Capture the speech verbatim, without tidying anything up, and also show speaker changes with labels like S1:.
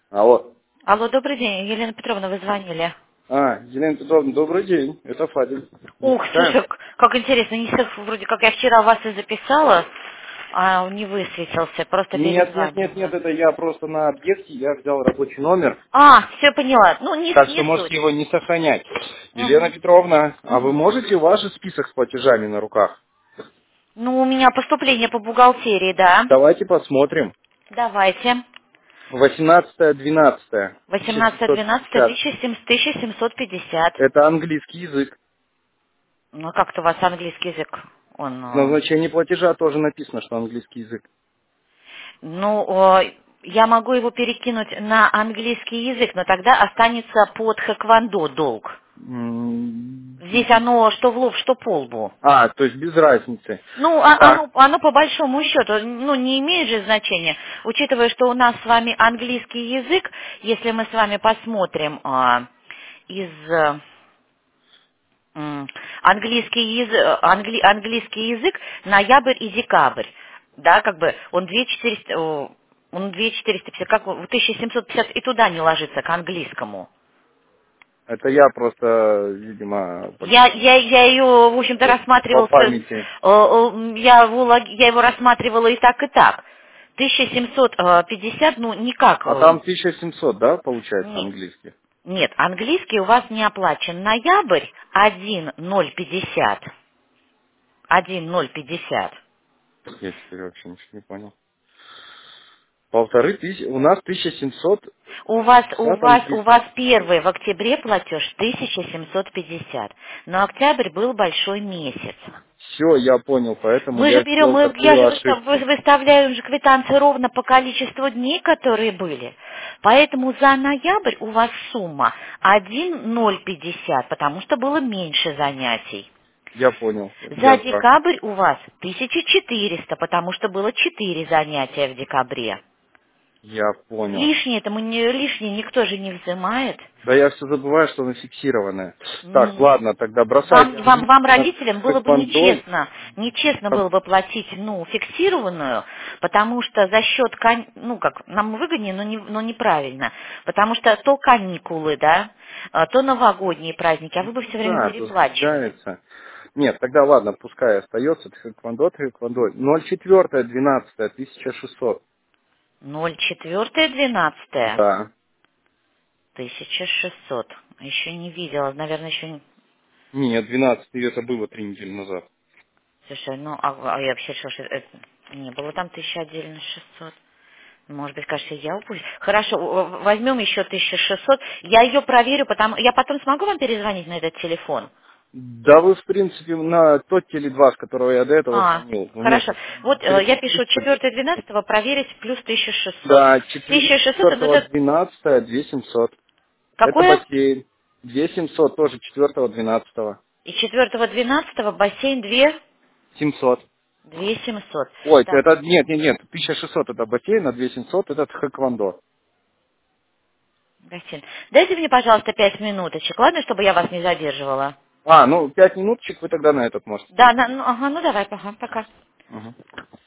S1: Алло.
S2: Алло, добрый день. Елена Петровна, вы звонили.
S1: А, Елена Петровна, добрый день. Это Фадин. Не
S2: Ух,
S1: скучаем?
S2: слушай, к- как интересно. Не всех, вроде как я вчера вас и записала, а он не высветился. Просто
S1: Нет, нет, нет, нет,
S2: перезваниваю.
S1: это я просто на объекте, я взял рабочий номер,
S2: А, все поняла. Ну, не,
S1: так что
S2: не
S1: можете
S2: суть.
S1: его не сохранять. Елена
S2: Мгм.
S1: Петровна, а вы
S2: Мгм.
S1: можете ваш список с платежами на руках?
S2: Ну, у меня поступление по бухгалтерии, да.
S1: Давайте посмотрим.
S2: Давайте.
S1: восемнадцатое двенадцатое тысяча
S2: восемнадцатое
S1: семьсот
S2: двенадцатое
S1: пятьдесят.
S2: тысяча семьсот пятьдесят.
S1: Это английский язык.
S2: Ну, как-то у вас английский язык. Он,
S1: В
S2: э,
S1: назначении платежа тоже написано, что английский язык.
S2: ну, э, я могу его перекинуть на английский язык, но тогда останется под хэквондо долг.
S1: М,
S2: Здесь оно что в лоб, что по лбу.
S1: А, то есть без разницы.
S2: Ну, а-
S1: Так,
S2: оно, оно по большому счету, ну, не имеет же значения, учитывая, что у нас с вами английский язык, если мы с вами посмотрим а, из э, м, английский, язык, английский язык, ноябрь и декабрь, да, как бы он две тысячи четыреста, о, он две тысячи четыреста пятьдесят, как в тысяча семьсот пятьдесят и туда не ложится к английскому.
S1: это я просто, видимо,
S2: Я, я, я ее, в общем-то,
S1: по, по
S2: рассматривал, с- э,
S1: памяти.
S2: э, я, его лог- я его рассматривала и так, и так. тысяча семьсот пятьдесят, ну, никак.
S1: А
S2: э,
S1: там тысяча семьсот, да, получается,
S2: не-
S1: английский?
S2: нет, английский у вас не оплачен. Ноябрь один ноль пятьдесят. один ноль пятьдесят.
S1: Я теперь вообще ничего не понял. Полторы тысячи, у нас тысяча семьсот
S2: У вас, у
S1: пятьдесят
S2: вас, у вас
S1: английский.
S2: первый в октябре платеж тысяча семьсот пятьдесят. Но октябрь был большой месяц.
S1: Все, я понял, поэтому
S2: Мы же
S1: я
S2: берем,
S1: сделал
S2: мы, я
S1: такую
S2: же выстав- вы-
S1: ошибку.
S2: выставляем же квитанции ровно по количеству дней, которые были. Поэтому за ноябрь у вас сумма один ноль пятьдесят, потому что было меньше занятий.
S1: Я понял,
S2: За
S1: я прав.
S2: декабрь у вас тысяча четыреста, потому что было четыре занятия в декабре.
S1: Я понял.
S2: Лишнее это мы не, лишнее никто же не взимает.
S1: Да я все забываю, что оно фиксированное. Так,
S2: М,
S1: ладно, тогда бросайте
S2: Вам, вам, вам,
S1: английский
S2: родителям,
S1: на
S2: было бы
S1: хэквондо.
S2: нечестно, нечестно было бы платить, ну, фиксированную, потому что за счет, кан- ну, как, нам выгоднее, но, не, но неправильно, потому что то каникулы, да, а, то новогодние праздники, а вы бы все время
S1: Да, то
S2: переплачивали.
S1: сдвигается. Нет, тогда ладно, пускай остается хэквондо, хэквондо. ноль четыре двенадцатое тысяча шестьсот.
S2: ноль четыре двенадцатое
S1: Да.
S2: тысяча шестьсот. Еще не видела, наверное, еще не...
S1: Нет, двенадцатый это было три недели назад.
S2: Слушай, ну, а, а я вообще решила, что это не было там тысяча отдельно шестьсот. Может быть, кажется, я упустила. Хорошо, в- возьмем еще тысяча шестьсот. Я ее проверю, потому... Я потом смогу вам перезвонить на этот телефон?
S1: Да вы, в принципе, на тот теле два, с которого я до этого
S2: А,
S1: звонил. У меня
S2: хорошо.
S1: сейчас
S2: Вот э, я
S1: телефон
S2: пишу
S1: список.
S2: четвёртое двенадцатое проверить плюс тысяча шестьсот.
S1: Да,
S2: тысяча шестьсот, ну это
S1: четвертое две семьсот. Это
S2: какое?
S1: бассейн. две семьсот тоже четвертое двенадцатое.
S2: И четвёртого двенадцатого бассейн две
S1: семьсот.
S2: две семьсот.
S1: Ой,
S2: Так,
S1: это нет, нет, нет, тысяча шестьсот это бассейн, а две семьсот это хэквондо.
S2: бассейн. Дайте мне, пожалуйста, пять минуточек, ладно, чтобы я вас не задерживала?
S1: А, ну, пять минуточек вы тогда на этот можете
S2: Да,
S1: перейти.
S2: на- ну, ага, ну давай, ага, пока.
S1: Мгм.